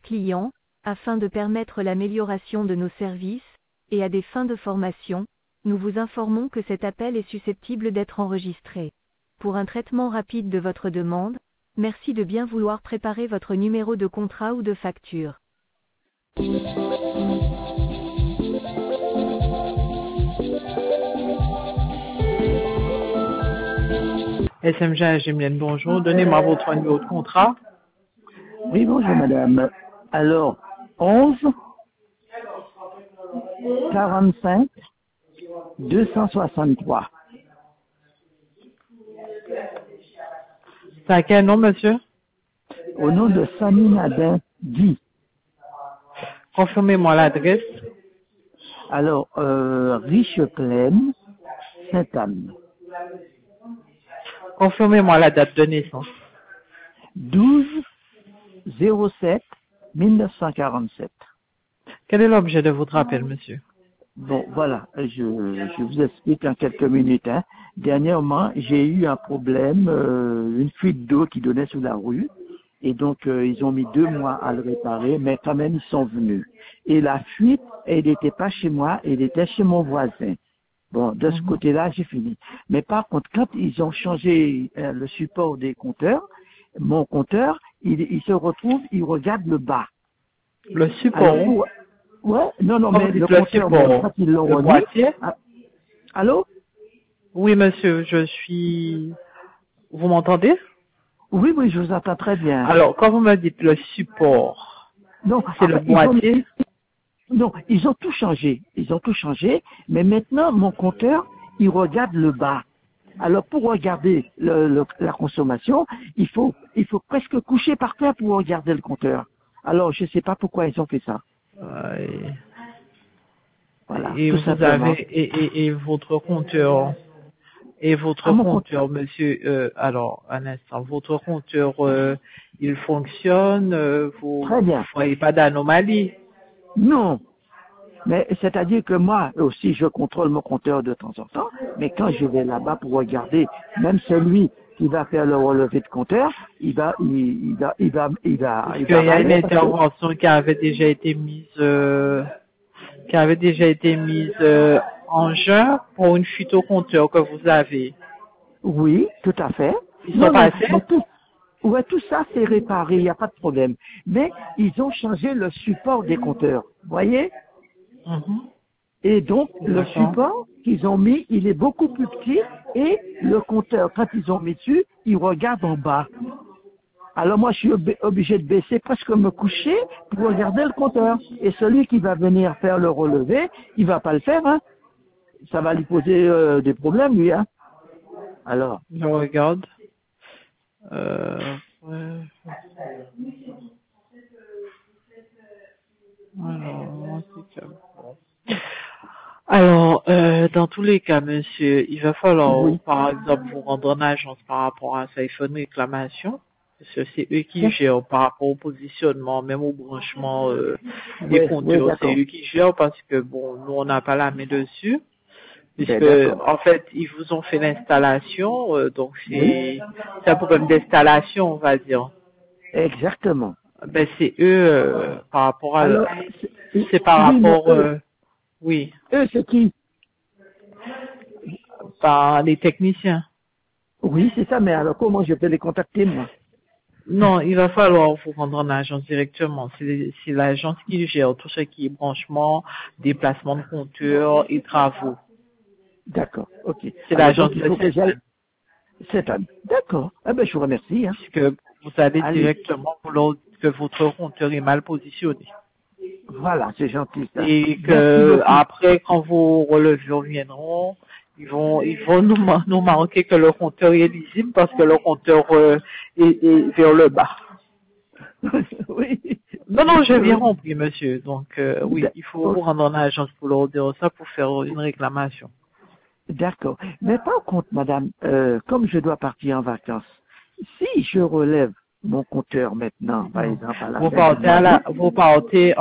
clients, afin de permettre l'amélioration de nos services, et à des fins de formation, nous vous informons que cet appel est susceptible d'être enregistré. Pour un traitement rapide de votre demande, merci de bien vouloir préparer votre numéro de contrat ou de facture. SMG Agimlen, bonjour. Donnez-moi votre numéro de contrat. Oui, bonjour madame. Alors, 11 45 263. C'est à quel nom, monsieur? Au nom de Samy Nadin Guy. Confirmez-moi l'adresse. Alors, Riche Plaine, Sainte-Anne. Confirmez-moi la date de naissance. 12-07-1947. Quel est l'objet de votre appel, monsieur? Bon, voilà, je vous explique en quelques minutes. Hein. Dernièrement, j'ai eu un problème, une fuite d'eau qui donnait sous la rue. Et donc, ils ont mis 2 mois à le réparer, mais quand même, ils sont venus. Et la fuite, elle n'était pas chez moi, elle était chez mon voisin. Bon, de ce côté-là, j'ai fini. Mais par contre, quand ils ont changé le support des compteurs, mon compteur, il se retrouve, il regarde le bas. Le support? Alors, ouais, non, mais le compteur, support, quand ils l'ont le remis. boîtier? Allô? Oui, monsieur, je suis... Vous m'entendez? Oui, je vous entends très bien. Alors, quand vous me dites le support, non, c'est le boîtier? Non, ils ont tout changé. Mais maintenant, mon compteur, il regarde le bas. Alors, pour regarder la consommation, il faut presque coucher par terre pour regarder le compteur. Alors, je ne sais pas pourquoi ils ont fait ça. Voilà, et tout vous simplement. avez, et votre compteur, compteur, monsieur, alors, un instant, votre compteur, il fonctionne, vous Très bien. ne voyez pas d'anomalie? Non. Mais c'est-à-dire que moi aussi, je contrôle mon compteur de temps en temps, mais quand je vais là-bas pour regarder, même celui qui va faire le relevé de compteur, il va Il y a une intervention qui avait déjà été mise, en juin pour une fuite au compteur que vous avez. Oui, tout à fait. Ils sont passés? Tout ça c'est réparé, il n'y a pas de problème. Mais ils ont changé le support des compteurs, voyez? Et donc, le support qu'ils ont mis, il est beaucoup plus petit et le compteur, quand ils ont mis dessus, il regarde en bas. Alors moi, je suis obligé de baisser, presque me coucher pour regarder le compteur. Et celui qui va venir faire le relevé, il va pas le faire, hein. Ça va lui poser des problèmes, lui, hein. Alors. Je regarde. Alors, dans tous les cas, monsieur, il va falloir, par exemple, vous rendre en agence par rapport à ça. Il faut une réclamation. Parce que c'est eux qui gèrent par rapport au positionnement, même au branchement des compteurs. C'est eux qui gèrent parce que, bon, nous, on n'a pas la main dessus. Puisque, en fait, ils vous ont fait l'installation, donc c'est un problème d'installation, on va dire. Exactement. Ben, c'est eux, par rapport à... Alors, c'est par rapport... oui. Eux, c'est qui? Par les techniciens. Oui, c'est ça, mais alors comment je peux les contacter, moi? Non, il va falloir vous rendre en agence directement. C'est l'agence qui gère tout ce qui est branchement, déplacement de compteurs et travaux. D'accord, ok. C'est l'agence de Sainte-Anne. D'accord. Ah ben, je vous remercie. Hein. Puisque vous allez directement pour leur dire que votre compteur est mal positionné. Voilà, c'est gentil ça. Et que après, quand vos releveurs viendront, ils vont nous marquer que le compteur est lisible parce que le compteur est vers le bas. Oui. Non, j'ai bien compris, monsieur. Donc, oui, il faut vous rendre en agence pour leur dire ça pour faire une réclamation. D'accord. Mais par contre, madame, comme je dois partir en vacances, si je relève mon compteur maintenant, par exemple, à la si vous partez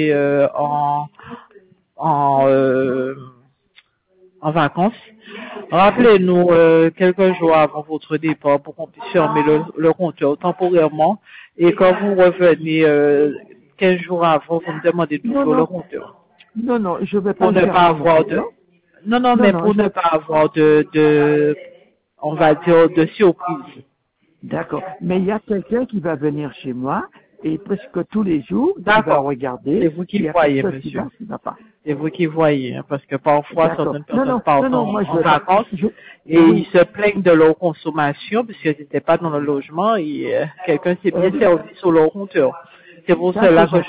en vacances, Rappelez-nous quelques jours avant votre départ pour qu'on puisse fermer le compteur temporairement. Et quand vous revenez 15 jours avant, vous me demandez d'ouvrir le compteur. Non, je vais pas pour ne pas avoir de... Non, mais pour ne pas avoir on va dire, de surprise. D'accord. Mais il y a quelqu'un qui va venir chez moi et presque tous les jours, il va regarder. C'est vous qui voyez, monsieur. C'est vous qui voyez, hein, parce que parfois, certaines personnes partent en vacances et ils se plaignent de leur consommation puisqu'ils n'étaient pas dans le logement et quelqu'un s'est bien servi sur leur compteur. C'est pour cela que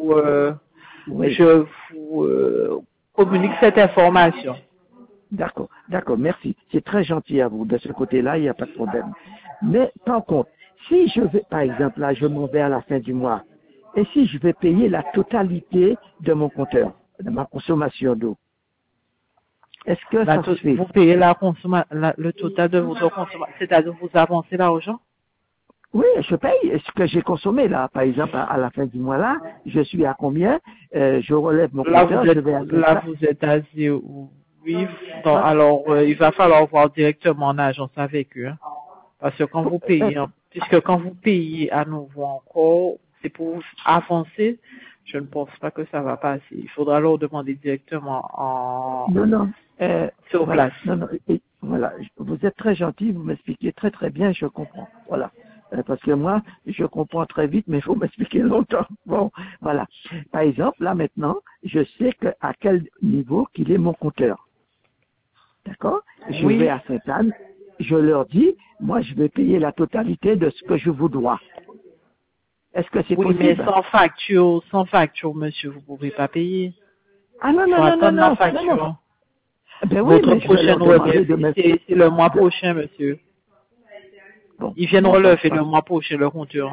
je vous communique cette information. D'accord, merci. C'est très gentil à vous. De ce côté-là, il n'y a pas de problème. Mais par contre, si je vais, par exemple, là, je m'en vais à la fin du mois, et si je vais payer la totalité de mon compteur, de ma consommation d'eau, est-ce que ça se fait? Vous payez le total de votre consommation, c'est-à-dire vous avancez l'argent? Oui, je paye ce que j'ai consommé là. Par exemple, à la fin du mois là, je suis à combien? Je relève mon compteur, je vais à là, vous êtes à 0. Oui, alors il va falloir voir directement en agence avec eux. Hein, parce que quand vous payez, puisque quand vous payez à nouveau encore, c'est pour avancer, je ne pense pas que ça va passer. Il faudra leur demander directement sur place. Non, voilà, vous êtes très gentil, vous m'expliquez très très bien, je comprends. Voilà. Parce que moi, je comprends très vite, mais il faut m'expliquer longtemps. Bon, voilà. Par exemple, là maintenant, je sais à quel niveau qu'il est mon compteur. D'accord? Je vais à Sainte-Anne, je leur dis, moi je vais payer la totalité de ce que je vous dois. Est-ce que c'est possible? Oui, mais sans facture, monsieur, vous ne pouvez pas payer. Ah non. Facture. Ben oui, votre prochaine remise, c'est le mois prochain, monsieur. Bon, ils viennent relever le mois prochain le compteur.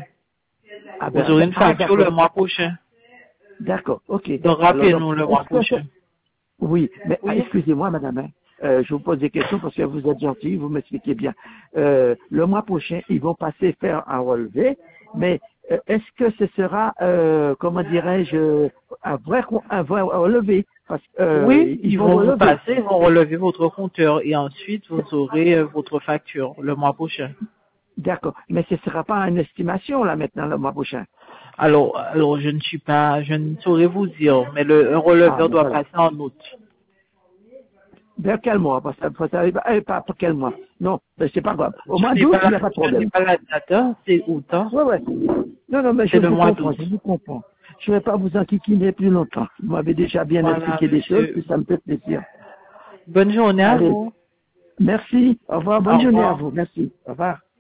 Vous aurez une facture le mois prochain. D'accord, ok. Donc rappelez-nous le mois prochain. Oui, mais excusez-moi, madame. Je vous pose des questions parce que vous êtes gentil, vous m'expliquez bien. Le mois prochain, ils vont passer faire un relevé, mais est-ce que ce sera, comment dirais-je, un vrai relevé? Parce que, oui, ils vont relever votre compteur et ensuite vous aurez votre facture le mois prochain. D'accord, mais ce ne sera pas une estimation là maintenant le mois prochain. Alors je ne saurais vous dire, mais un releveur doit passer en août. Vers quel mois? Pas quel mois? Non, c'est pas grave. Au mois d'août, il n'y a pas de problème. Ce n'est pas la date, c'est août. Hein? Ouais. Non, mais je vous comprends. Je ne vais pas vous enquiquiner plus longtemps. Vous m'avez déjà bien expliqué des choses, et ça me fait plaisir. Bonne journée à vous. Merci. Au revoir. Bonne journée à vous. Merci. Au revoir.